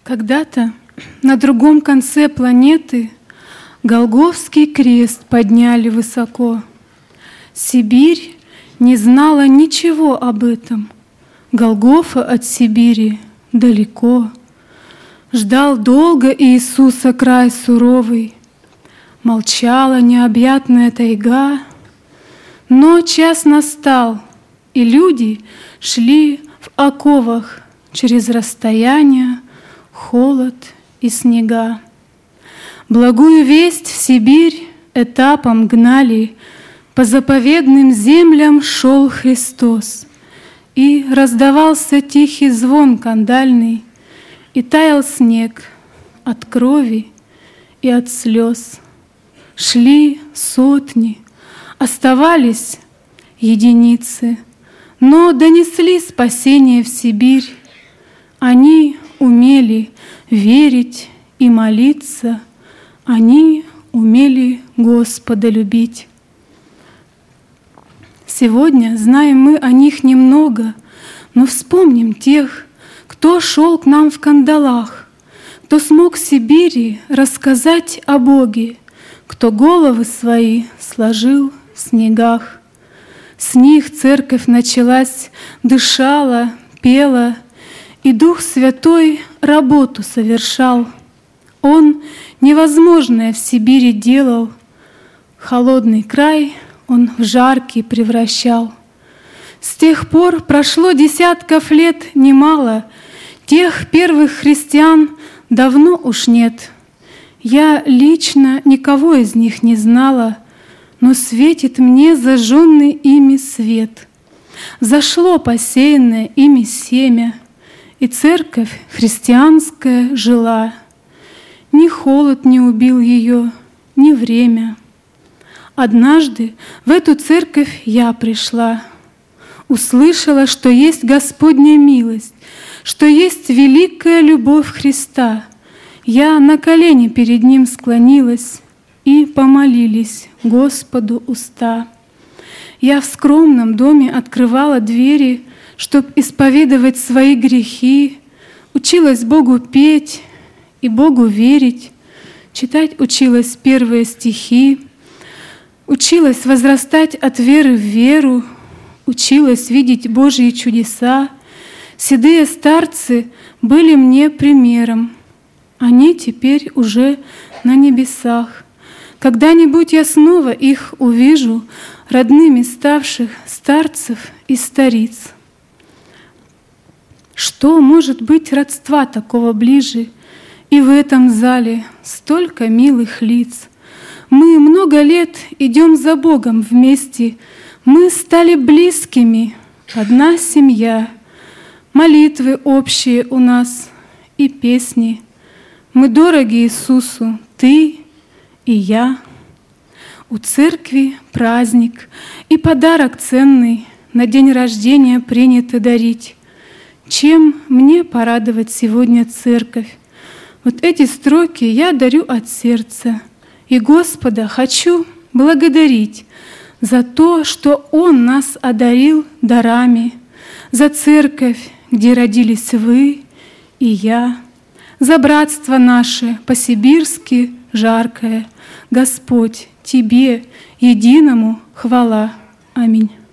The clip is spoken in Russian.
Когда-то на другом конце планеты Голгофский крест подняли высоко. Сибирь не знала ничего об этом. Голгофа от Сибири далеко. Ждал долго Иисуса край суровый. Молчала необъятная тайга. Но час настал, и люди шли в оковах через расстояние, холод и снега. Благую весть в Сибирь этапом гнали, по заповедным землям шел Христос, и раздавался тихий звон кандальный, и таял снег от крови и от слез. Шли сотни, оставались единицы, но донесли спасение в Сибирь. Они умели верить и молиться, они умели Господа любить. Сегодня знаем мы о них немного, но вспомним тех, кто шел к нам в кандалах, кто смог в Сибири рассказать о Боге, кто головы свои сложил в снегах. С них церковь началась, дышала, пела, и Дух Святой работу совершал. Он невозможное в Сибири делал, холодный край Он в жаркий превращал. С тех пор прошло десятков лет немало, тех первых христиан давно уж нет. Я лично никого из них не знала, но светит мне зажженный ими свет. Зашло посеянное ими семя, и церковь христианская жила. Ни холод не убил ее, ни время. Однажды в эту церковь я пришла, услышала, что есть Господня милость, что есть великая любовь Христа. Я на колени перед Ним склонилась, и помолились Господу уста. Я в скромном доме открывала двери, чтоб исповедовать свои грехи, училась Богу петь и Богу верить, читать училась первые стихи, училась возрастать от веры в веру, училась видеть Божьи чудеса. Седые старцы были мне примером, они теперь уже на небесах. Когда-нибудь я снова их увижу, родными ставших старцев и стариц. Что может быть родства такого ближе? И в этом зале столько милых лиц. Мы много лет идем за Богом вместе, мы стали близкими, одна семья. Молитвы общие у нас и песни. Мы дороги Иисусу, Ты и я. У церкви праздник и подарок ценный на день рождения принято дарить. Чем мне порадовать сегодня церковь? Вот эти строки я дарю от сердца, и Господа хочу благодарить за то, что Он нас одарил дарами, за церковь, где родились вы и я, за братство наше по-сибирски жаркое. Господь, Тебе единому хвала. Аминь.